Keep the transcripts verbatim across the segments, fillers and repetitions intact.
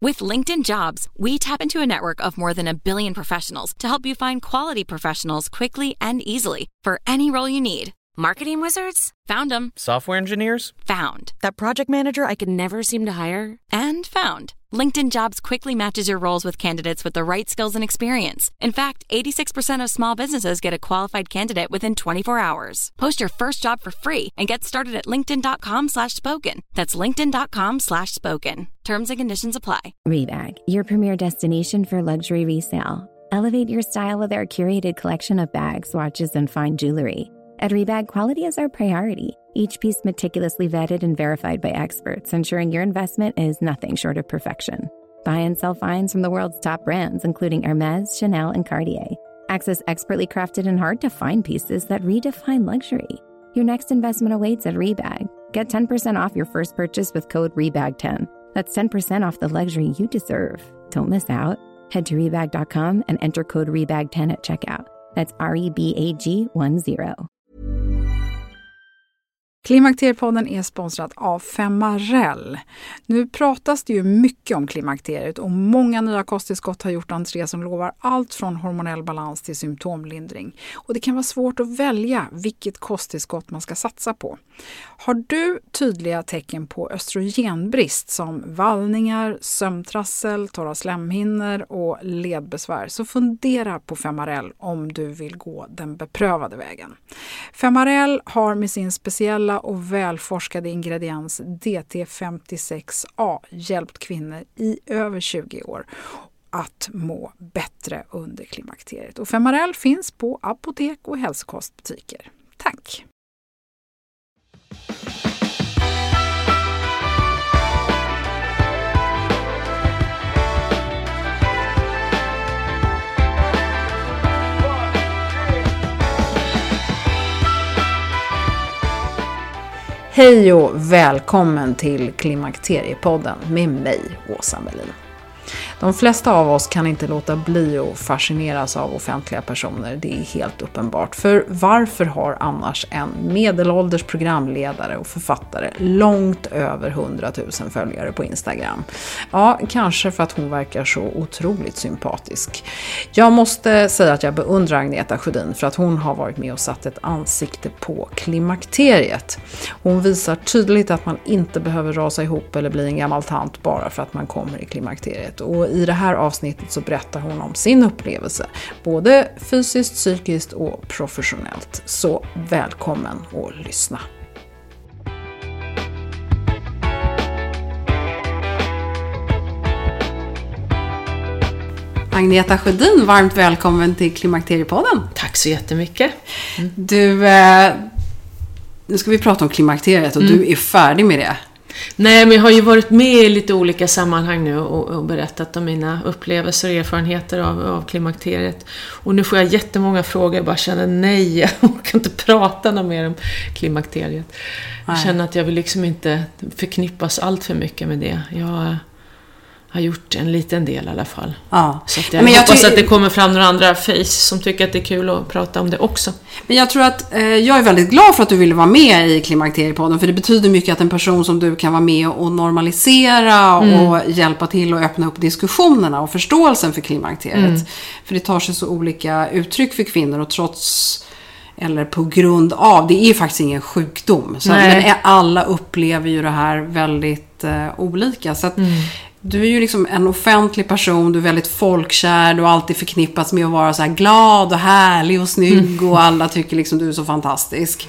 With LinkedIn Jobs, we tap into a network of more than a billion professionals to help you find quality professionals quickly and easily for any role you need. Marketing wizards? Found them. Software engineers? Found. That project manager I could never seem to hire? And found. LinkedIn Jobs quickly matches your roles with candidates with the right skills and experience. In fact, eighty-six percent of small businesses get a qualified candidate within twenty-four hours. Post your first job for free and get started at linkedin.com slash spoken. That's linkedin.com slash spoken. Terms and conditions apply. Rebag, your premier destination for luxury resale. Elevate your style with our curated collection of bags, watches, and fine jewelry. At Rebag, quality is our priority. Each piece meticulously vetted and verified by experts, ensuring your investment is nothing short of perfection. Buy and sell finds from the world's top brands, including Hermes, Chanel, and Cartier. Access expertly crafted and hard-to-find pieces that redefine luxury. Your next investment awaits at Rebag. Get ten percent off your first purchase with code rebag ten. That's ten percent off the luxury you deserve. Don't miss out. Head to rebag dot com and enter code rebag ten at checkout. That's R E B A G ten. Klimakteriepodden är sponsrad av Femarel. Nu pratas det ju mycket om klimakteriet och många nya kosttillskott har gjort entré som lovar allt från hormonell balans till symptomlindring. Och det kan vara svårt att välja vilket kosttillskott man ska satsa på. Har du tydliga tecken på östrogenbrist som vallningar, sömntrassel, torra slemhinnor och ledbesvär, så fundera på Femarel om du vill gå den beprövade vägen. Femarel har med sin speciella och välforskade ingrediens D T femtiosex A hjälpt kvinnor i över tjugo år att må bättre under klimakteriet. Och Femarel finns på apotek och hälsokostbutiker. Tack! Hej och välkommen till Klimakteriepodden med mig, Åsa Melin. De flesta av oss kan inte låta bli att fascineras av offentliga personer, det är helt uppenbart. För varför har annars en medelålders programledare och författare långt över hundratusen följare på Instagram? Ja, kanske för att hon verkar så otroligt sympatisk. Jag måste säga att jag beundrar Agneta Sjödin för att hon har varit med och satt ett ansikte på klimakteriet. Hon visar tydligt att man inte behöver rasa ihop eller bli en gammal tant bara för att man kommer i klimakteriet. Och i det här avsnittet så berättar hon om sin upplevelse, både fysiskt, psykiskt och professionellt. Så välkommen att lyssna. Agneta Sjödin, varmt välkommen till Klimakteriepodden. Tack så jättemycket. Mm. Du, eh, nu ska vi prata om klimakteriet och mm. du är färdig med det. Nej, men jag har ju varit med i lite olika sammanhang nu och, och berättat om mina upplevelser och erfarenheter av, av klimakteriet. Och nu får jag jättemånga frågor, jag bara känner nej, jag kan inte prata något mer om klimakteriet. Nej. Jag känner att jag vill liksom inte förknippas allt för mycket med det. Jag har gjort en liten del i alla fall. Ja. Så att jag, men jag hoppas ty- att det kommer fram några andra face som tycker att det är kul att prata om det också. Men jag tror att eh, jag är väldigt glad för att du ville vara med i Klimakteriepodden, för det betyder mycket att en person som du kan vara med och normalisera mm. och hjälpa till att öppna upp diskussionerna och förståelsen för klimakteriet. Mm. För det tar sig så olika uttryck för kvinnor och trots eller på grund av, det är faktiskt ingen sjukdom. Så, men alla upplever ju det här väldigt eh, olika. Så att mm. du är ju liksom en offentlig person, du är väldigt folkkär, du har alltid förknippats med att vara så här glad och härlig och snygg och alla tycker liksom du är så fantastisk.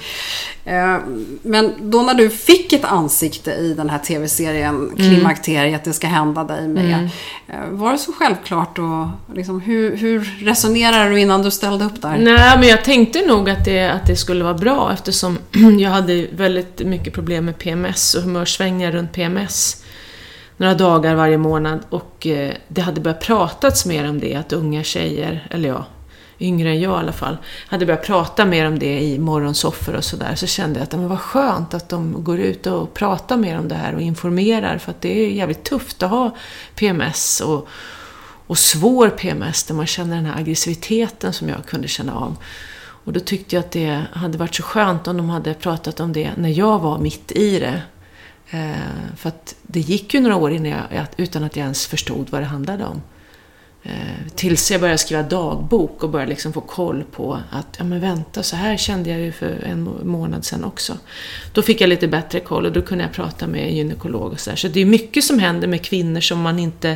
Men då när du fick ett ansikte i den här tv-serien Klimakteriet, att det ska hända dig med, mm. var det så självklart och liksom, hur, hur resonerade du innan du ställde upp där? Nej, men jag tänkte nog att det, att det skulle vara bra eftersom jag hade väldigt mycket problem med P M S och humörsvängningar runt P M S. Några dagar varje månad och eh, det hade börjat pratats mer om det, att unga tjejer, eller ja, yngre än jag i alla fall, hade börjat prata mer om det i morgonsoffer och sådär. Så kände jag att det var skönt att de går ut och pratar mer om det här och informerar, för att det är jävligt tufft att ha P M S och, och svår P M S där man känner den här aggressiviteten som jag kunde känna av. Och då tyckte jag att det hade varit så skönt om de hade pratat om det när jag var mitt i det. Eh, för att det gick ju några år innan jag, utan att jag ens förstod vad det handlade om. Eh, tills jag började skriva dagbok och började liksom få koll på att ja men vänta, så här kände jag ju för en månad sedan också. Då fick jag lite bättre koll och då kunde jag prata med en gynekolog och så där. Så det är mycket som händer med kvinnor som man inte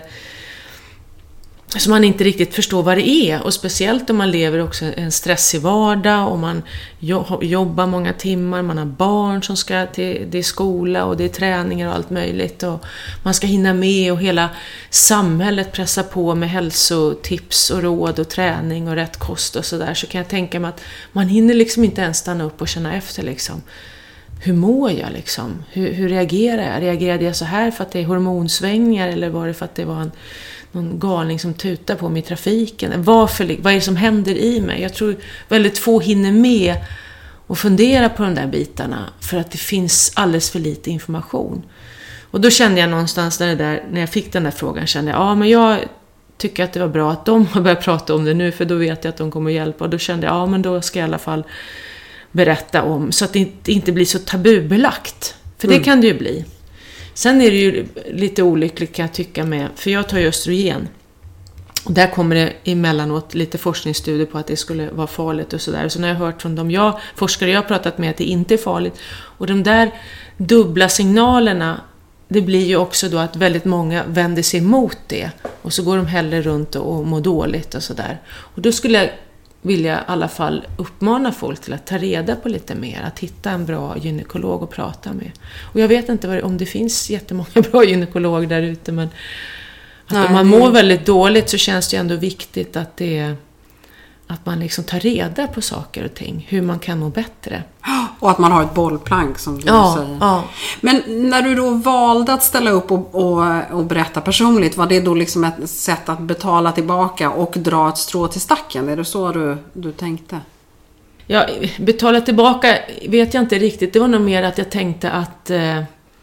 som man inte riktigt förstår vad det är, och speciellt om man lever också en stressig vardag och man jobbar många timmar, man har barn som ska till, det är skola och det är träningar och allt möjligt och man ska hinna med och hela samhället pressar på med hälsotips och råd och träning och rätt kost och sådär, så kan jag tänka mig att man hinner liksom inte ens stanna upp och känna efter liksom. Hur mår jag liksom? Hur, hur reagerar jag? Reagerade jag så här för att det är hormonsvängningar eller var det för att det var en någon galning som tutar på mig i trafiken? Varför, vad är det som händer i mig? Jag tror väldigt få hinner med och fundera på de där bitarna för att det finns alldeles för lite information. Och då kände jag någonstans när, det där, när jag fick den där frågan, kände jag, ja men jag tycker att det var bra att de har börjat prata om det nu, för då vet jag att de kommer att hjälpa. Och då kände jag, ja men då ska jag i alla fall berätta om, så att det inte blir så tabubelagt. För det mm. kan det ju bli. Sen är det ju lite olyckligt kan jag tycka med, för jag tar ju östrogen. Och där kommer det emellanåt lite forskningsstudier på att det skulle vara farligt och sådär. Så när jag har hört från de jag, forskare jag har pratat med att det inte är farligt. Och de där dubbla signalerna, det blir ju också då att väldigt många vänder sig emot det. Och så går de hellre runt och mår dåligt och sådär. Och då skulle jag vill jag i alla fall uppmana folk till att ta reda på lite mer, att hitta en bra gynekolog att prata med. Och jag vet inte om det finns jättemånga bra gynekologer där ute, men att Nej, om man mår väldigt dåligt så känns det ändå viktigt att det att man liksom tar reda på saker och ting, hur man kan må bättre. Och att man har ett bollplank som du ja, säger. Ja. Men när du då valde att ställa upp och, och, och berätta personligt, var det då liksom ett sätt att betala tillbaka och dra ett strå till stacken? Är det så du, du tänkte? Ja, betala tillbaka vet jag inte riktigt. Det var nog mer att jag tänkte att, eh,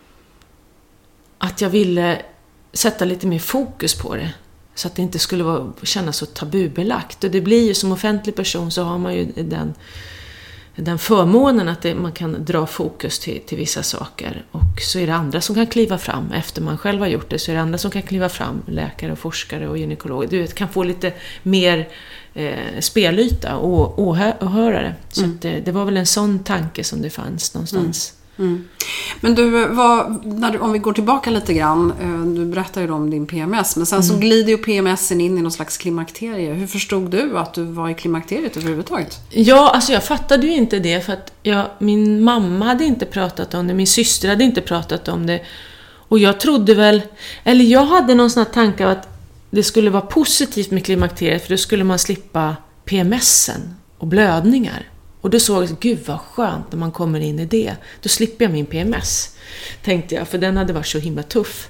att jag ville sätta lite mer fokus på det. Så att det inte skulle vara, kännas så tabubelagt. Och det blir ju som offentlig person så har man ju den, den förmånen att det, man kan dra fokus till, till vissa saker. Och så är det andra som kan kliva fram efter man själv har gjort det. Så är det andra som kan kliva fram, läkare och forskare och gynekologer. Du vet, kan få lite mer eh, spelyta och åhörare. Så mm. att det, det var väl en sån tanke som det fanns någonstans. Mm. Mm. Men du, vad, när du, om vi går tillbaka lite grann, du berättar ju om din P M S, men sen mm. så glider ju P M S-en in i någon slags klimakterie. Hur förstod du att du var i klimakteriet överhuvudtaget? Ja, alltså jag fattade ju inte det, för att jag, min mamma hade inte pratat om det, min syster hade inte pratat om det, och jag trodde väl, eller jag hade någon sån här tanke att det skulle vara positivt med klimakteriet, för då skulle man slippa P M S-en och blödningar. Och då såg jag, gud vad skönt när man kommer in i det. Då slipper jag min P M S, tänkte jag, för den hade varit så himla tuff.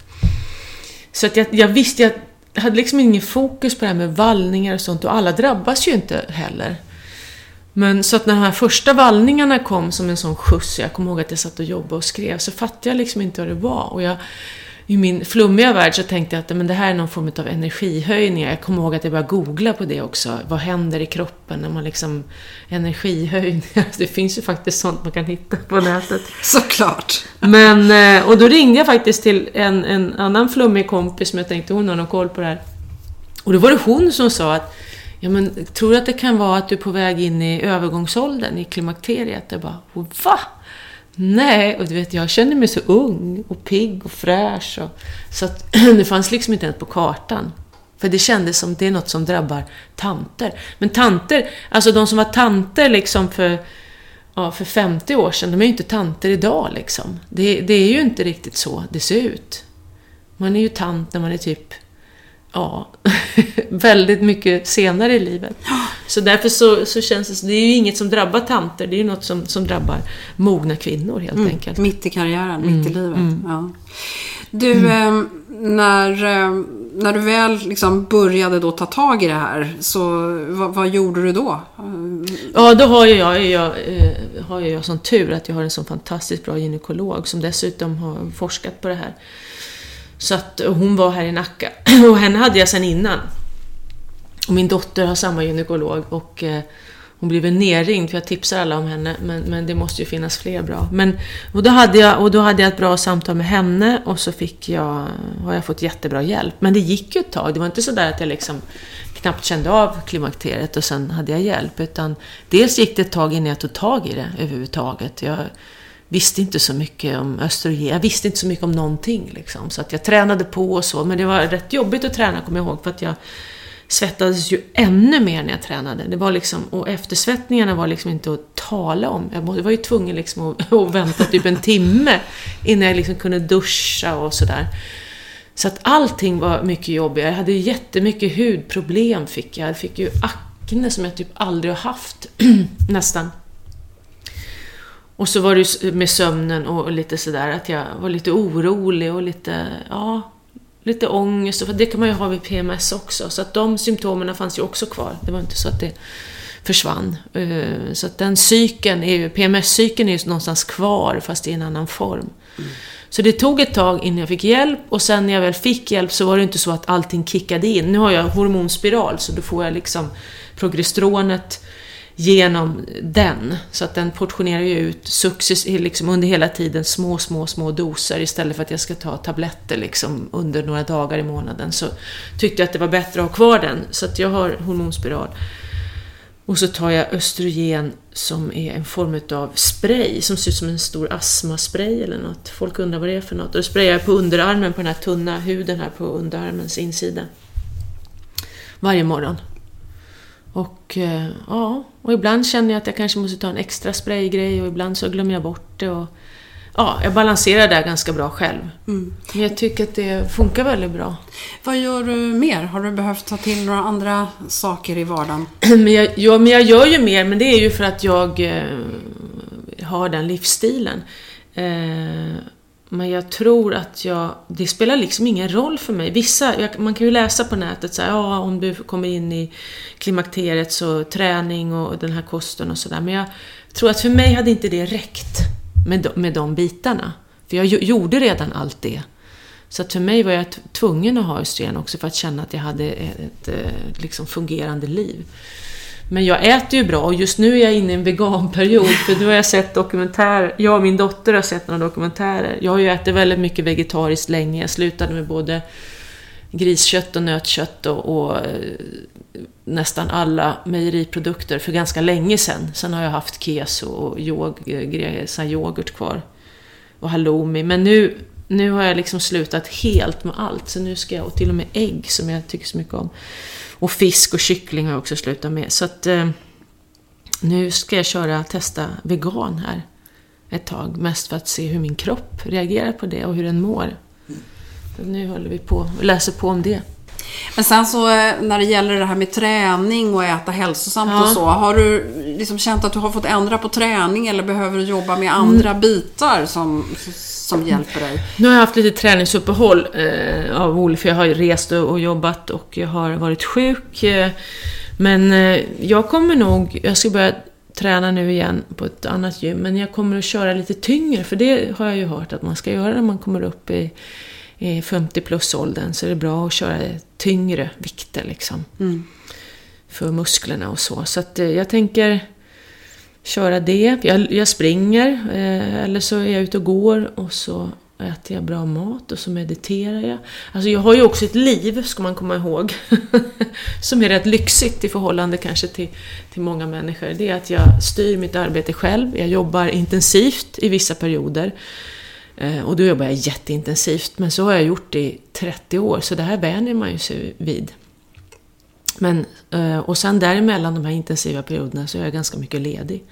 Så att jag, jag visste, jag hade liksom ingen fokus på det här med vallningar och sånt. Och alla drabbas ju inte heller. Men så att när de här första vallningarna kom som en sån skjuts, jag kommer ihåg att jag satt och jobbade och skrev, så fattade jag liksom inte vad det var. Och jag, i min flummiga värld så tänkte jag att men det här är någon form av energihöjning. Jag kommer ihåg att jag började googla på det också. Vad händer i kroppen när man liksom energihöjningar? Det finns ju faktiskt sånt man kan hitta på nätet. Såklart. Men, och då ringde jag faktiskt till en, en annan flummig kompis som jag tänkte hon har någon koll på det här. Och då var det hon som sa att ja, men, tror du att det kan vara att du är på väg in i övergångsåldern, i klimakteriet? Jag bara, va? Nej, och du vet, jag kände mig så ung och pigg och fräsch. Och, så att det fanns liksom inte ens på kartan. För det kändes som det är något som drabbar tanter. Men tanter, alltså de som var tanter liksom för, ja, för femtio år sedan, de är ju inte tanter idag liksom. Det, det är ju inte riktigt så det ser ut. Man är ju tant när man är typ, ja, väldigt mycket senare i livet. Så därför så, så känns det, det är ju inget som drabbar tanter, det är ju något som, som drabbar mogna kvinnor helt mm, enkelt. Mitt i karriären, mm, mitt i livet. Mm. Ja. Du, mm. eh, när, eh, när du väl liksom började då ta tag i det här, så vad, vad gjorde du då? Ja, då har jag, jag, eh, har jag sån tur att jag har en sån fantastiskt bra gynekolog som dessutom har forskat på det här. Så att hon var här i Nacka och henne hade jag sedan innan. Och min dotter har samma gynekolog och eh, hon blev nerringd, för jag tipsar alla om henne, men, men det måste ju finnas fler bra. Men, och, då hade jag, och då hade jag ett bra samtal med henne, och så fick jag, har jag fått jättebra hjälp. Men det gick ju ett tag, det var inte så där att jag liksom knappt kände av klimakteriet och sen hade jag hjälp, utan dels gick det ett tag innan jag tog tag i det överhuvudtaget. Jag visste inte så mycket om östrogen, jag visste inte så mycket om någonting liksom, så att jag tränade på och så, men det var rätt jobbigt att träna, kommer jag ihåg, för att jag svettades ju ännu mer när jag tränade. Det var liksom, och eftersvettningarna var liksom inte att tala om. Jag var ju tvungen liksom att, att vänta typ en timme innan jag liksom kunde duscha och sådär. Så att allting var mycket jobbigare. Jag hade ju jättemycket hudproblem fick jag. Jag fick ju akne som jag typ aldrig har haft nästan. Och så var det med sömnen och lite sådär att jag var lite orolig och lite, ja, lite ångest. För det kan man ju ha vid P M S också. Så att de symptomerna fanns ju också kvar. Det var inte så att det försvann. Så att den cykeln är ju, P M S-cykeln är ju någonstans kvar fast i en annan form. Mm. Så det tog ett tag innan jag fick hjälp, och sen när jag väl fick hjälp så var det inte så att allting kickade in. Nu har jag hormonspiral, så då får jag liksom progesteronet genom den, så att den portionerar ju ut successivt liksom under hela tiden små, små, små doser istället för att jag ska ta tabletter liksom under några dagar i månaden. Så tyckte jag att det var bättre att ha kvar den, så att jag har hormonspiral. Och så tar jag östrogen som är en form av spray som ser ut som en stor astmaspray eller något. Folk undrar vad det är för något. Och då sprayar jag på underarmen, på den här tunna huden här på underarmens insida. Varje morgon. Och ja, och ibland känner jag att jag kanske måste ta en extra spraygrej, och ibland så glömmer jag bort det. Och ja, jag balanserar där ganska bra själv. Mm. Men jag tycker att det funkar väldigt bra. Vad gör du mer? Har du behövt ta till några andra saker i vardagen? Men jag, ja, men jag gör ju mer, men det är ju för att jag eh, har den livsstilen. Eh, men jag tror att jag, det spelar liksom ingen roll för mig. Vissa, jag, man kan ju läsa på nätet så här, ja, om du kommer in i klimakteriet så träning och den här kosten och sådär. Men jag tror att för mig hade inte det räckt med de, med de bitarna. För jag gjorde redan allt det. Så att för mig var jag tvungen att ha östrogen också för att känna att jag hade ett, ett liksom fungerande liv. Men jag äter ju bra, och just nu är jag inne i en veganperiod, för nu har jag sett dokumentärer. Jag och min dotter har sett några dokumentärer. Jag har ju ätit väldigt mycket vegetariskt länge. Jag slutade med både griskött och nötkött och, och nästan alla mejeriprodukter för ganska länge sedan. Sen har jag haft keso och yoghurt kvar och halloumi. Men nu, nu har jag liksom slutat helt med allt. Så nu ska jag, och till och med ägg som jag tycker så mycket om. Och fisk och kyckling har jag också slutat med. Så att eh, nu ska jag köra, testa vegan här ett tag. Mest för att se hur min kropp reagerar på det och hur den mår. Så nu håller vi på och läser på om det. Men sen så när det gäller det här med träning och äta hälsosamt ja. och så. Har du liksom känt att du har fått ändra på träning, eller behöver du jobba med andra mm. bitar som... som hjälper dig? Nu har jag haft lite träningsuppehåll eh, av olika, för jag har rest och, och jobbat och jag har varit sjuk. Eh, men eh, jag kommer nog, jag ska börja träna nu igen på ett annat gym, men jag kommer att köra lite tyngre, för det har jag ju hört att man ska göra när man kommer upp i, i femtio plus åldern, så är det bra att köra tyngre vikter liksom. Mm. För musklerna och så. Så att eh, jag tänker köra det. Jag, jag springer eh, eller så är jag ute och går, och så äter jag bra mat och så mediterar jag. Alltså jag har ju också ett liv, ska man komma ihåg, som är rätt lyxigt i förhållande kanske till, till många människor. Det är att jag styr mitt arbete själv. Jag jobbar intensivt i vissa perioder. Eh, och då jobbar jag jätteintensivt. Men så har jag gjort det i trettio år, så det här vänjer man ju sig vid. Men, och sen däremellan de här intensiva perioderna så är jag ganska mycket ledig.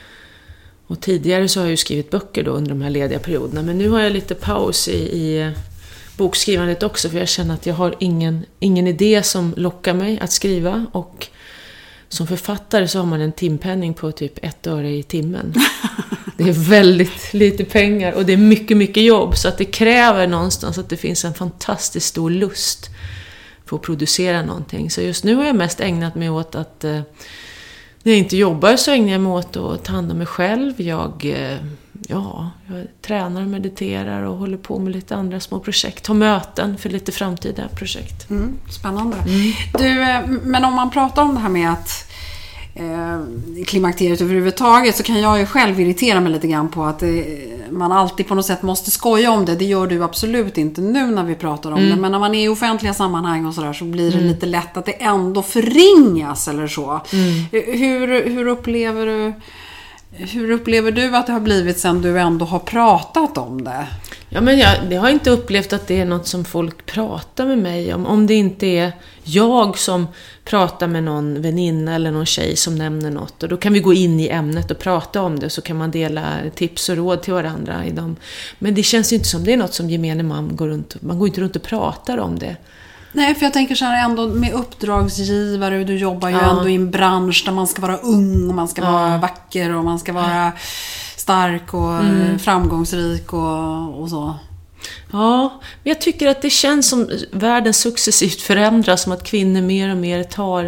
Och tidigare så har jag ju skrivit böcker då under de här lediga perioderna. Men nu har jag lite paus i, i bokskrivandet också, för jag känner att jag har ingen, ingen idé som lockar mig att skriva. Och som författare så har man en timpenning på typ ett öre i timmen. Det är väldigt lite pengar och det är mycket, mycket jobb. Så att det kräver någonstans att det finns en fantastiskt stor lust för att producera någonting. Så just nu har jag mest ägnat mig åt att eh, när jag inte jobbar så ägnar jag mig åt att ta hand om mig själv. Jag, eh, ja, jag tränar och mediterar och håller på med lite andra små projekt. Har möten för lite framtida projekt. Mm, spännande. Mm. Du, men om man pratar om det här med att eh, klimakteriet överhuvudtaget, så kan jag ju själv irritera mig lite grann på att eh, man alltid på något sätt måste skoja om det. Det gör du absolut inte nu när vi pratar om mm. det. Men när man är i offentliga sammanhang och sådär, så blir det mm. lite lätt att det ändå förringas eller så. Mm. Hur, hur upplever du Hur upplever du att det har blivit sen du ändå har pratat om det? Ja, men jag, jag har inte upplevt att det är något som folk pratar med mig om. Om det inte är jag som pratar med någon väninna eller någon tjej som nämner något. Och då kan vi gå in i ämnet och prata om det. Så kan man dela tips och råd till varandra i dem. Men det känns ju inte som det är något som gemene man går runt. Man går inte runt och pratar om det. Nej, för jag tänker så här ändå med uppdragsgivare, du jobbar ju ja. ändå i en bransch där man ska vara ung och man ska ja. vara vacker och man ska vara stark och mm. framgångsrik och, och så. Ja, men jag tycker att det känns som världen successivt förändras, som att kvinnor mer och mer tar,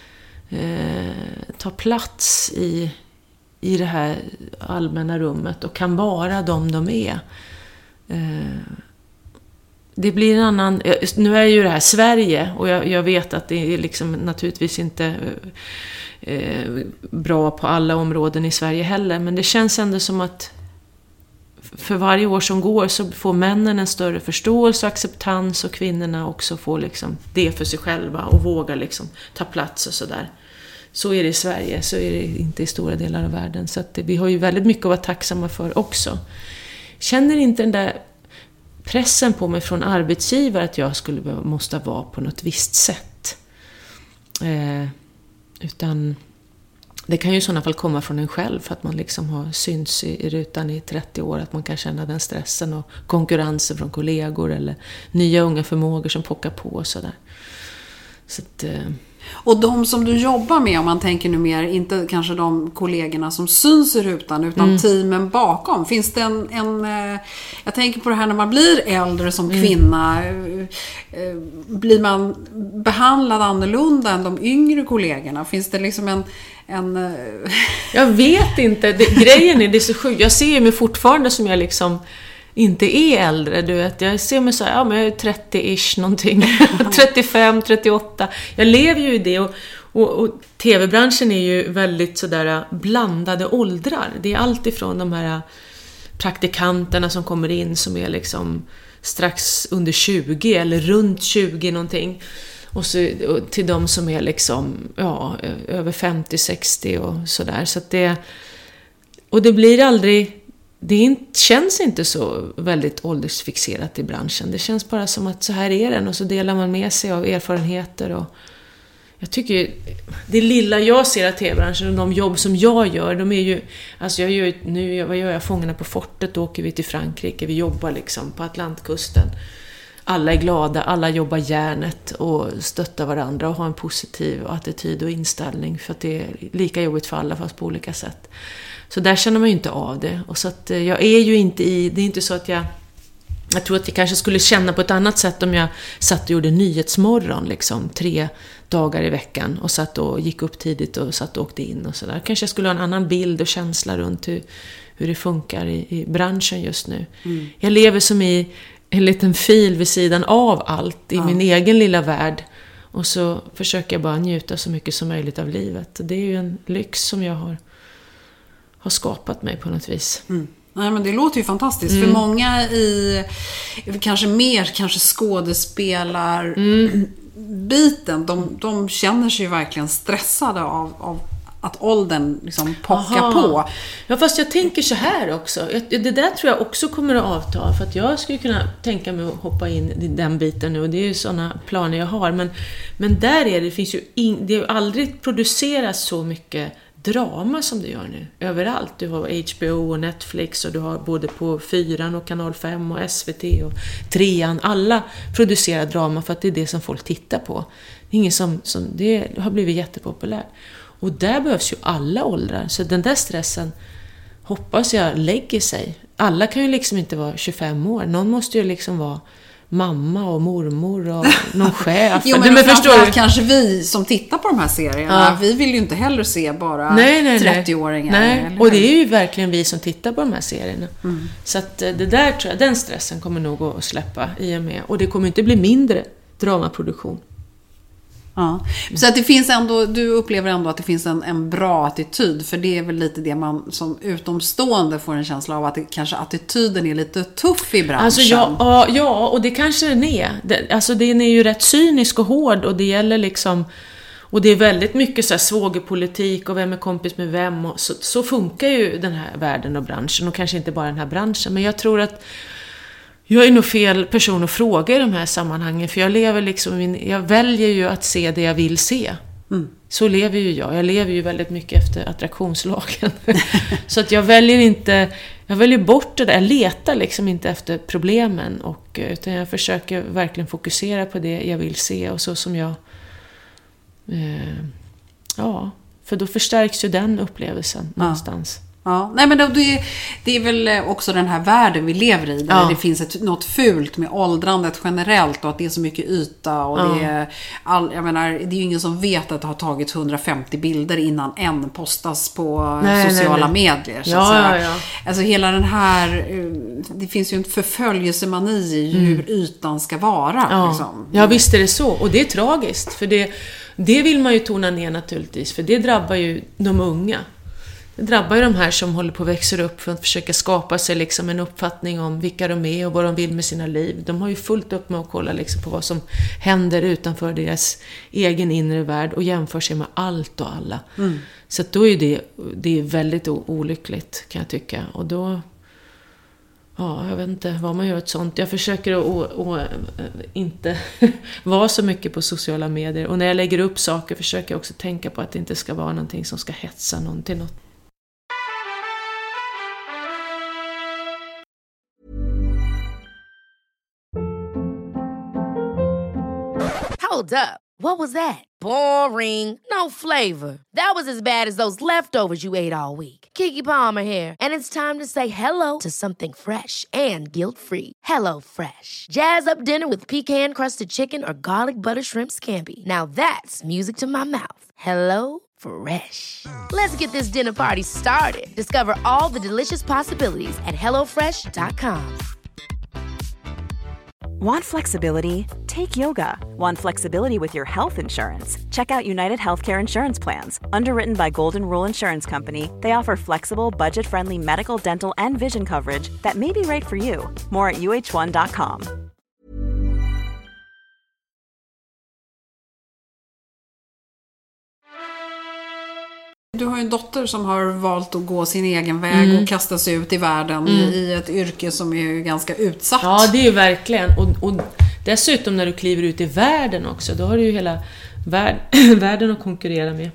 eh, tar plats i, i det här allmänna rummet och kan vara de de är. Eh, Det blir en annan... Nu är ju det här Sverige och jag, jag vet att det är liksom naturligtvis inte eh, bra på alla områden i Sverige heller. Men det känns ändå som att för varje år som går så får männen en större förståelse och acceptans, och kvinnorna också får liksom det för sig själva och vågar liksom ta plats och sådär. Så är det i Sverige, så är det inte i stora delar av världen. Så att det, vi har ju väldigt mycket att vara tacksamma för också. Känner inte den där pressen på mig från arbetsgivare att jag skulle måste vara på något visst sätt. Eh, utan det kan ju i sådana fall komma från en själv, för att man liksom har syns i, i rutan i trettio år, att man kan känna den stressen och konkurrensen från kollegor eller nya unga förmågor som pockar på och sådär. Så att... Eh, Och de som du jobbar med, om man tänker nu mer, inte kanske de kollegorna som syns i rutan, utan mm. teamen bakom. Finns det en, en... Jag tänker på det här när man blir äldre som kvinna. Mm. Blir man behandlad annorlunda än de yngre kollegorna? Finns det liksom en... en jag vet inte. Det, grejen är, det är så sjukt. Jag ser mig fortfarande som jag liksom... inte är äldre, du vet. Jag ser mig så här, ja men jag är trettio-ish någonting. trettiofem, trettioåtta. Jag lever ju i det, och, och, och tv-branschen är ju väldigt sådär blandade åldrar. Det är allt ifrån de här praktikanterna som kommer in som är liksom strax under tjugo eller runt tjugo någonting. Och så och till de som är liksom ja, över femtio sextio och sådär. Så att det, och det blir aldrig... Det inte, känns inte så väldigt åldersfixerat i branschen. Det känns bara som att så här är den, och så delar man med sig av erfarenheter. Och jag tycker det lilla jag ser av tv-branschen och de jobb som jag gör, de är ju, alltså jag gör nu, vad gör jag? Fångarna på fortet, då åker vi till Frankrike, vi jobbar liksom på Atlantkusten. Alla är glada, alla jobbar järnet och stöttar varandra och har en positiv attityd och inställning, för att det är lika jobbigt för alla fast på olika sätt. Så där känner man ju inte av det. Och så att jag är ju inte i... Det är inte så att jag... Jag tror att jag kanske skulle känna på ett annat sätt om jag satt och gjorde nyhetsmorgon liksom tre dagar i veckan och satt och gick upp tidigt och satt och åkte in och sådär. Kanske jag skulle ha en annan bild och känsla runt hur, hur det funkar i, i branschen just nu. Mm. Jag lever som i en liten fil vid sidan av allt i ja. min egen lilla värld. Och så försöker jag bara njuta så mycket som möjligt av livet. Det är ju en lyx som jag har... har skapat mig på något vis. Mm. Nej, men det låter ju fantastiskt. Mm. För många i kanske mer kanske skådespelar mm. biten, de, de känner sig ju verkligen stressade av, av att åldern liksom pockar Aha. på. Ja, fast jag tänker så här också. Det där tror jag också kommer att avta. För att jag skulle kunna tänka mig att hoppa in i den biten nu. Och det är ju sådana planer jag har. Men, men där är det, det finns ju in, det har aldrig producerats så mycket drama som det gör nu. Överallt. Du har H B O och Netflix, och du har både på fyran och kanal fem och S V T och trean. Alla producerar drama för att det är det som folk tittar på. Det är ingen som, som det har blivit jättepopulärt. Och där behövs ju alla åldrar. Så den där stressen hoppas jag lägger sig. Alla kan ju liksom inte vara tjugofem år. Någon måste ju liksom vara mamma och mormor och någon chef. Jo, men, men förstår du? Kanske vi som tittar på de här serierna, ja. vi vill ju inte heller se bara nej, nej, trettio-åringar. Nej, nej. Och det är ju verkligen vi som tittar på de här serierna. Mm. Så att det där tror jag, den stressen kommer nog att släppa i och med. Och det kommer inte bli mindre dramaproduktion. Ja. Så att det finns ändå, du upplever ändå att det finns en, en bra attityd, för det är väl lite det man som utomstående får en känsla av, att det, kanske attityden är lite tuff i branschen. Alltså ja, ja, och det kanske den är. Det, alltså den är ju rätt cynisk och hård, och det gäller liksom, och det är väldigt mycket så här svågerpolitik och vem är kompis med vem, och så, så funkar ju den här världen och branschen, och kanske inte bara den här branschen, men jag tror att jag är nog fel person att fråga i de här sammanhangen, för jag lever liksom, jag väljer ju att se det jag vill se. Mm. Så lever ju jag. Jag lever ju väldigt mycket efter attraktionslagen. Så att jag väljer inte, jag väljer bort det där. Jag letar liksom inte efter problemen, och, utan jag försöker verkligen fokusera på det jag vill se, och så som jag eh, ja, för då förstärks ju den upplevelsen ja. någonstans. Ja, nej men det, det är väl också den här världen vi lever i, där ja. det finns ett, något fult med åldrandet generellt, och att det är så mycket yta, och ja. det är all, jag menar, det är ju ingen som vet att det har tagit hundrafemtio bilder innan en postas på nej, sociala nej, nej. medier så ja, att säga. Ja, ja. Alltså hela den här, det finns ju en förföljelsemani i hur mm. ytan ska vara ja. liksom. Ja, visst är det så, och det är tragiskt, för det, det vill man ju tona ner naturligtvis, för det drabbar ju de unga. Det drabbar ju de här som håller på att växa upp för att försöka skapa sig liksom en uppfattning om vilka de är och vad de vill med sina liv. De har ju fullt upp med att kolla liksom på vad som händer utanför deras egen inre värld och jämför sig med allt och alla. Mm. Så att då är det, det är väldigt olyckligt, kan jag tycka. Och då, ja, jag vet inte vad man gör ett sånt. Jag försöker att, att, att inte vara så mycket på sociala medier. Och när jag lägger upp saker försöker jag också tänka på att det inte ska vara någonting som ska hetsa någon till något. Hold up. What was that? Boring. No flavor. That was as bad as those leftovers you ate all week. Keke Palmer here, and it's time to say hello to something fresh and guilt-free. Hello Fresh. Jazz up dinner with pecan-crusted chicken or garlic butter shrimp scampi. Now that's music to my mouth. Hello Fresh. Let's get this dinner party started. Discover all the delicious possibilities at hello fresh dot com. Want flexibility? Take yoga. Want flexibility with your health insurance? Check out United Healthcare Insurance Plans. Underwritten by Golden Rule Insurance Company, they offer flexible, budget-friendly medical, dental, and vision coverage that may be right for you. More at u h one dot com. Du har ju en dotter som har valt att gå sin egen väg mm. och kasta sig ut i världen mm. i ett yrke som är ganska utsatt. Ja, det är ju verkligen. Och, och dessutom när du kliver ut i världen också, då har du ju hela värld, världen att konkurrera med.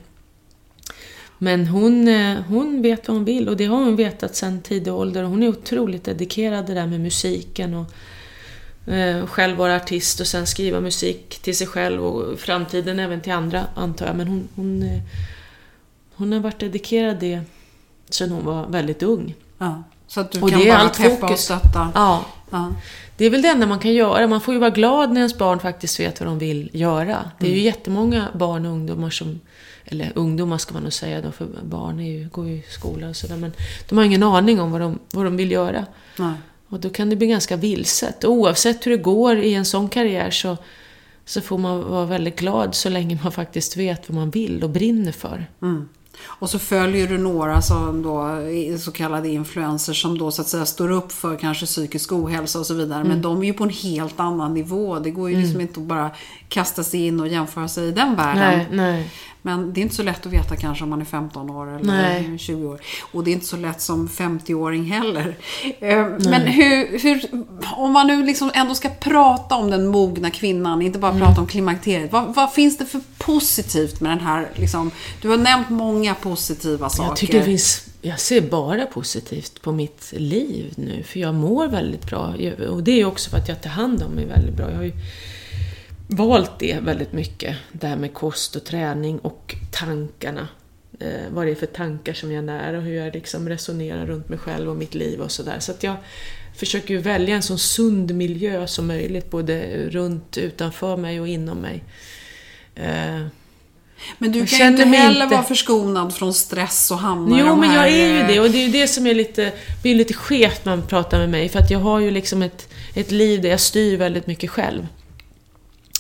Men hon, hon vet vad hon vill, och det har hon vetat sedan tidig ålder. Hon är otroligt dedikerad det där med musiken och eh, själv vara artist och sen skriva musik till sig själv och framtiden även till andra, antar jag. Men hon... hon eh, Hon har varit dedikerad det sedan hon var väldigt ung. Ja, så att du och kan det är bara allt peppa fokus. Och stötta. Ja. Ja. Det är väl det enda man kan göra. Man får ju vara glad när ens barn faktiskt vet vad de vill göra. Det är ju mm. jättemånga barn och ungdomar som... Eller ungdomar ska man nog säga då, för barn är ju, går ju i skolan och sådär. Men de har ingen aning om vad de, vad de vill göra. Nej. Och då kan det bli ganska vilset. Och oavsett hur det går i en sån karriär så... så får man vara väldigt glad så länge man faktiskt vet vad man vill och brinner för. Mm. Och så följer du några som då, så kallade influencers som då så att säga står upp för kanske psykisk ohälsa och så vidare. Mm. Men de är ju på en helt annan nivå. Det går ju liksom mm. inte att bara kasta sig in och jämföra sig i den världen. Nej, nej. Men det är inte så lätt att veta kanske om man är femton år eller nej. tjugo år. Och det är inte så lätt som femtio-åring heller. Men hur, hur, om man nu liksom ändå ska prata om den mogna kvinnan, inte bara mm. prata om klimakteriet. Vad, vad finns det för positivt med den här? Liksom, du har nämnt många positiva saker. Jag tycker det finns... Jag ser bara positivt på mitt liv nu. För jag mår väldigt bra. Och det är också för att jag tar hand om mig väldigt bra. Jag har ju valt det väldigt mycket. Det här med kost och träning och tankarna. Eh, vad det är för tankar som jag när och hur jag liksom resonerar runt mig själv och mitt liv och sådär. Så att jag försöker ju välja en så sund miljö som möjligt. Både runt, utanför mig och inom mig. Eh, Men du kan ju inte heller inte... vara förskonad från stress och hamna Jo, de men här... jag är ju det. Och det är ju det som är lite, blir lite skevt när man pratar med mig. För att jag har ju liksom ett, ett liv där jag styr väldigt mycket själv.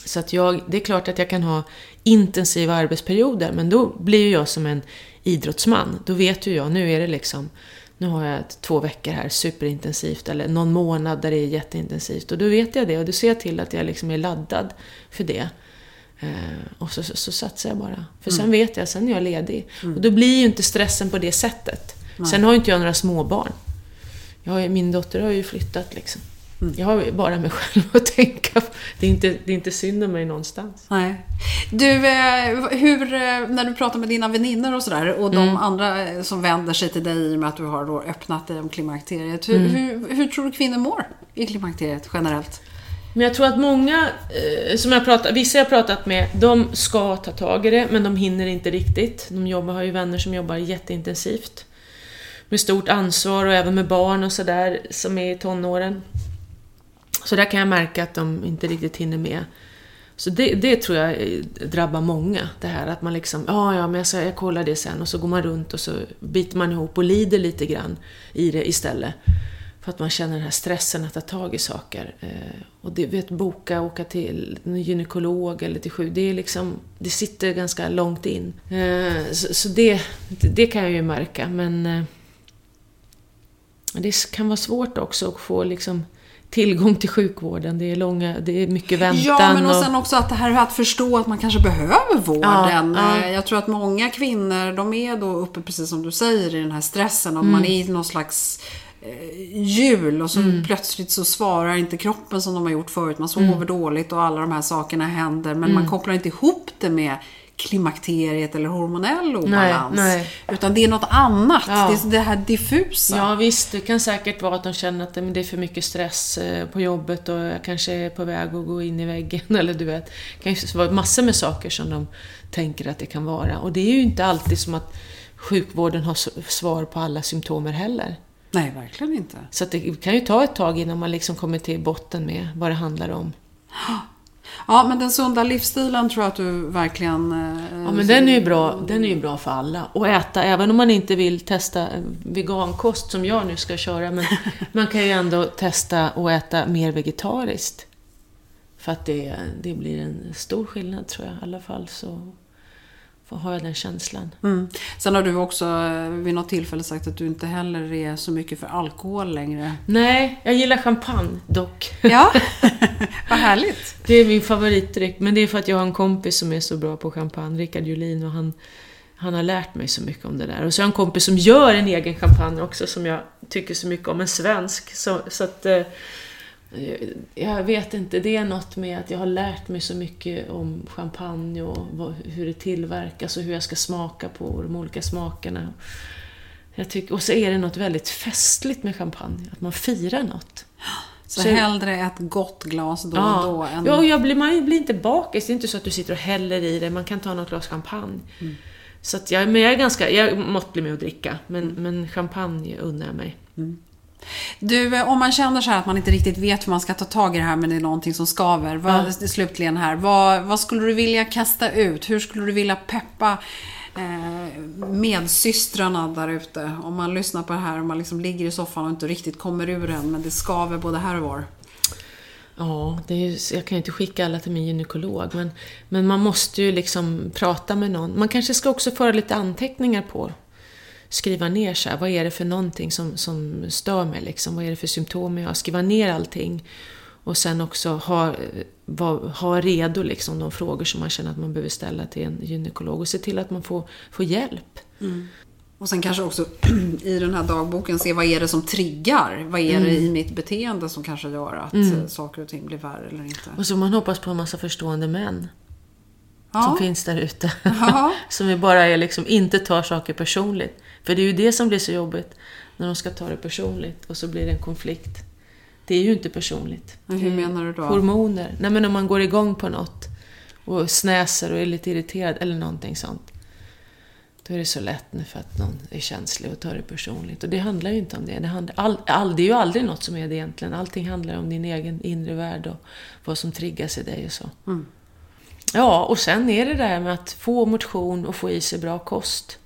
Så att jag, det är klart att jag kan ha intensiva arbetsperioder, men då blir ju jag som en idrottsman. Då vet ju jag, nu är det liksom, nu har jag två veckor här superintensivt, eller någon månad där det är jätteintensivt. Och då vet jag det, och då ser jag till att jag liksom är laddad för det. Eh, och så, så, så satsar jag bara. För sen mm. vet jag, sen är jag ledig. Mm. Och då blir ju inte stressen på det sättet. Nej. Sen har ju inte jag några småbarn. Jag har, min dotter har ju flyttat liksom. Mm. Jag har bara mig själv att tänka. Det är inte, det är inte synd om mig någonstans. Nej. Du, hur, när du pratar med dina väninnor och sådär, och de mm. andra som vänder sig till dig i och med att du har då öppnat dig om klimakteriet. Hur, mm. hur, hur tror du kvinnor mår i klimakteriet generellt? Men jag tror att många, eh, som jag pratat, vissa jag pratat med, de ska ta tag i det, men de hinner inte riktigt. De jobbar, har ju vänner som jobbar jätteintensivt. Med stort ansvar och även med barn och sådär som är i tonåren. Så där kan jag märka att de inte riktigt hinner med. Så det, det tror jag drabbar många. Det här att man liksom, ja ja men jag, ska, jag kollar det sen. Och så går man runt och så biter man ihop och lider lite grann i det istället. För att man känner den här stressen att ta tag i saker. Eh, och det, vet, boka, åka till en gynekolog eller till sjuk. Det är liksom, det sitter ganska långt in. Eh, så så det, det kan jag ju märka. Men eh, det kan vara svårt också att få liksom tillgång till sjukvården. Det är långa, det är mycket väntan. Ja, men och sen också att det här att förstå att man kanske behöver vården. Ja, ja. Jag tror att många kvinnor, de är då uppe, precis som du säger, i den här stressen. Och Mm. man är i någon slags eh, hjul och så Mm. plötsligt så svarar inte kroppen som de har gjort förut. Man sover Mm. dåligt och alla de här sakerna händer. Men Mm. man kopplar inte ihop det med klimakteriet eller hormonell obalans. Nej, nej. Utan det är något annat. Ja. Det är det här diffusa. Ja visst, det kan säkert vara att de känner att det är för mycket stress på jobbet och jag kanske är på väg att gå in i väggen eller du vet. Det kan ju vara massor med saker som de tänker att det kan vara. Och det är ju inte alltid som att sjukvården har svar på alla symptomer heller. Nej, verkligen inte. Så att det kan ju ta ett tag innan man liksom kommer till botten med vad det handlar om. Ja, men den sunda livsstilen tror jag att du verkligen... Eh, ja, men den är ju bra, den är ju bra för alla. Och äta, även om man inte vill testa vegankost som jag nu ska köra. Men man kan ju ändå testa och äta mer vegetariskt. För att det, det blir en stor skillnad tror jag. I alla fall så har jag den känslan. Mm. Sen har du också vid något tillfälle sagt att du inte heller är så mycket för alkohol längre. Nej, jag gillar champagne dock. Ja, vad härligt. Det är min favoritdryck. Men det är för att jag har en kompis som är så bra på champagne, Rickard Julin, och han, han har lärt mig så mycket om det där. Och så har jag en kompis som gör en egen champagne också som jag tycker så mycket om, en svensk. Så, så att... Jag vet inte, det är något med att jag har lärt mig så mycket om champagne och vad, hur det tillverkas och hur jag ska smaka på de olika smakerna. Jag tycker, och så är det något väldigt festligt med champagne, att man firar något. Så, så hellre ett gott glas då ja, och då än... Ja, och jag blir, man blir inte bakis. Det är inte så att du sitter och häller i det. Man kan ta något glas champagne. Mm. Så att jag, men jag är ganska, jag måste med att dricka. Men, mm. men champagne unnar jag mig. Mm. Du, om man känner så här att man inte riktigt vet hur man ska ta tag i det här, men det är någonting som skaver. Vad, ja. Slutligen här, vad, vad skulle du vilja kasta ut? Hur skulle du vilja peppa eh, medsystrarna där ute? Om man lyssnar på det här och man liksom ligger i soffan och inte riktigt kommer ur den, men det skaver både här och var. Ja, det är ju, jag kan ju inte skicka alla till min gynekolog, men, men man måste ju liksom prata med någon. Man kanske ska också föra lite anteckningar på. Skriva ner så här, vad är det för någonting som, som stör mig liksom? Vad är det för symptom jag har? Skriva ner allting. Och sen också ha, va, ha redo liksom de frågor som man känner att man behöver ställa till en gynekolog. Och se till att man får, får hjälp. Mm. Och sen kanske också i den här dagboken se vad är det som triggar? Vad är det mm. i mitt beteende som kanske gör att mm. saker och ting blir värre eller inte? Och så man hoppas på en massa förstående män. Ja. Som finns där ute. Ja. Som vi bara är liksom, inte tar saker personligt. För det är ju det som blir så jobbigt. När de ska ta det personligt. Och så blir det en konflikt. Det är ju inte personligt. Men hur menar du då? Hormoner. Nej, men om man går igång på något. Och snäser och är lite irriterad. Eller någonting sånt. Då är det så lätt nu för att någon är känslig och tar det personligt. Och det handlar ju inte om det. Det, handlar, all, all, det är ju aldrig något som är det egentligen. Allting handlar om din egen inre värld. Och vad som triggas i dig och så. Mm. Ja, och sen är det där med att få motion och få i sig bra kost.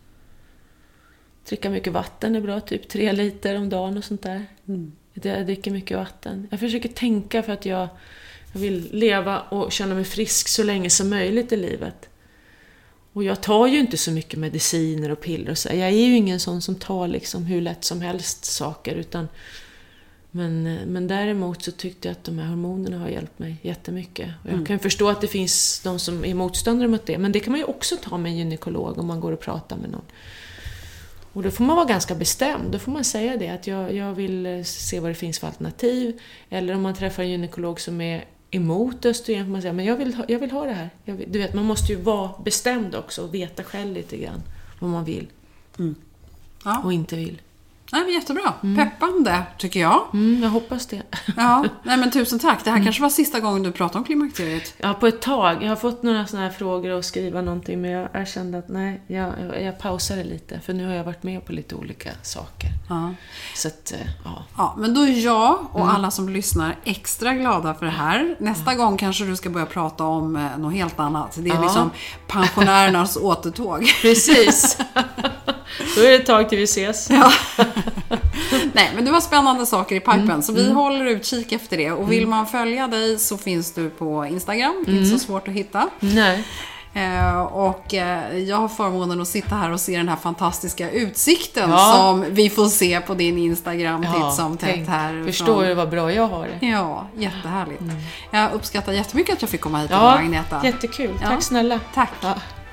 Dricka mycket vatten är bra, typ tre liter om dagen och sånt där. Mm. Jag dricker mycket vatten. Jag försöker tänka för att jag, Jag vill leva och känna mig frisk så länge som möjligt i livet. Och jag tar ju inte så mycket mediciner och piller och så. Jag är ju ingen sån som tar liksom hur lätt som helst saker. Utan, men, men däremot så tyckte jag att de här hormonerna har hjälpt mig jättemycket. Och jag mm. kan förstå att det finns de som är motståndare mot det. Men det kan man ju också ta med en gynekolog om man går och pratar med någon. Och då får man vara ganska bestämd. Då får man säga det att jag, jag vill se vad det finns för alternativ. Eller om man träffar en gynekolog som är emot östrogen får man säga, men jag vill ha, jag vill ha det här. Jag vill, du vet, man måste ju vara bestämd också och veta själv lite grann vad man vill. Mm. Ja. Och inte vill. Nej, men jättebra. Mm. Peppande, tycker jag. Mm, jag hoppas det. Ja, nej men tusen tack. Det här mm. kanske var sista gången du pratade om klimakteriet. Ja, på ett tag. Jag har fått några såna här frågor och skriva någonting, men jag, jag kände att nej, jag, jag, jag pausade lite. För nu har jag varit med på lite olika saker. Ja. Så att, ja. Ja, men då är jag och mm. alla som lyssnar extra glada för det här. Nästa ja. gång kanske du ska börja prata om eh, något helt annat. Det är ja. liksom pensionärernas återtåg. Precis. Då är det ett tag till vi ses. Ja. Nej, men det var spännande saker i pipen. Mm. Så vi mm. håller utkik efter det. Och vill man följa dig så finns du på Instagram. Det är mm. inte så svårt att hitta. Nej. Eh, och eh, jag har förmånen att sitta här och se den här fantastiska utsikten ja. som vi får se på din Instagram titt ja, som tätt här. Förstår du vad bra jag har det? Ja, jättehärligt. Mm. Jag uppskattar jättemycket att jag fick komma hit ja, och Agneta. Jättekul. Ja. Tack snälla. Tack. Ja.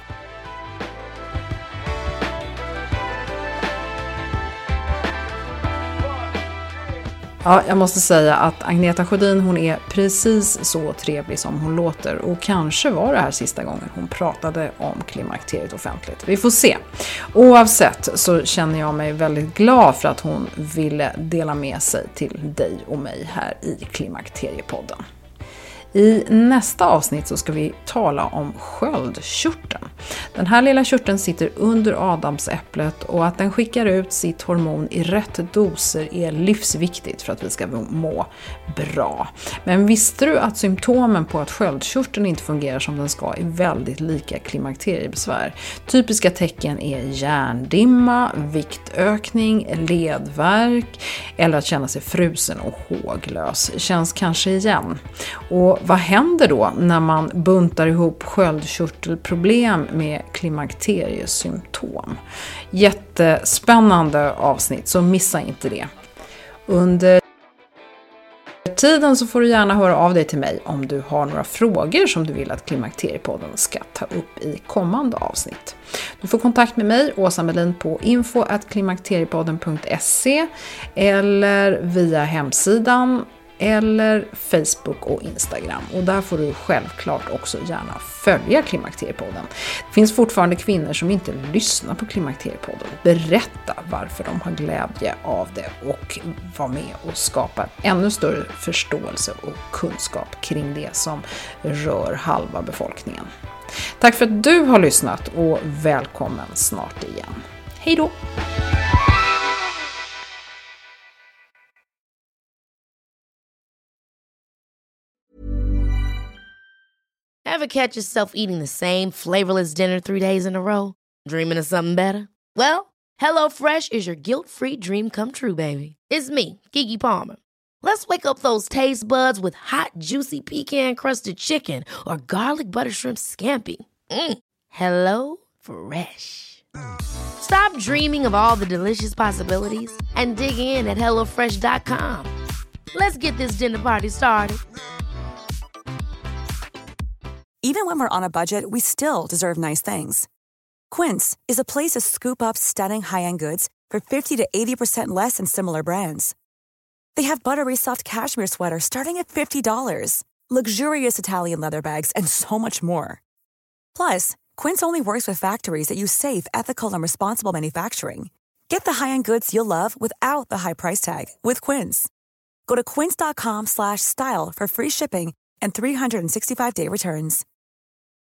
Ja, jag måste säga att Agneta Sjödin, hon är precis så trevlig som hon låter. Och kanske var det här sista gången hon pratade om klimakteriet offentligt. Vi får se. Oavsett så känner jag mig väldigt glad för att hon ville dela med sig till dig och mig här i Klimakteriepodden. I nästa avsnitt så ska vi tala om sköldkörteln. Den här lilla körteln sitter under adamsäpplet och att den skickar ut sitt hormon i rätt doser är livsviktigt för att vi ska må bra. Men visste du att symptomen på att sköldkörteln inte fungerar som den ska är väldigt lika klimakteriebesvär? Typiska tecken är hjärndimma, viktökning, ledvärk eller att känna sig frusen och håglös. Känns kanske igen. Och vad händer då när man buntar ihop sköldkörtelproblem med klimakteriesymptom? Jättespännande avsnitt, så missa inte det. Under tiden så får du gärna höra av dig till mig om du har några frågor som du vill att Klimakteriepodden ska ta upp i kommande avsnitt. Du får kontakt med mig, Åsa Melin, på info at klimakteriepodden punkt se eller via hemsidan eller Facebook och Instagram. Och där får du självklart också gärna följa Klimakteriepodden. Det finns fortfarande kvinnor som inte lyssnar på Klimakteriepodden. Berätta varför de har glädje av det och var med och skapa ännu större förståelse och kunskap kring det som rör halva befolkningen. Tack för att du har lyssnat och välkommen snart igen. Hej då! Ever catch yourself eating the same flavorless dinner three days in a row? Dreaming of something better? Well, HelloFresh is your guilt-free dream come true, baby. It's me, Keke Palmer. Let's wake up those taste buds with hot, juicy pecan-crusted chicken or garlic butter shrimp scampi. Mm. Hello Fresh. Stop dreaming of all the delicious possibilities and dig in at hello fresh dot com. Let's get this dinner party started. Even when we're on a budget, we still deserve nice things. Quince is a place to scoop up stunning high-end goods for fifty to eighty percent less than similar brands. They have buttery soft cashmere sweaters starting at fifty dollars, luxurious Italian leather bags, and so much more. Plus, Quince only works with factories that use safe, ethical, and responsible manufacturing. Get the high-end goods you'll love without the high price tag with Quince. Go to quince dot com slash style for free shipping and three hundred sixty-five day returns.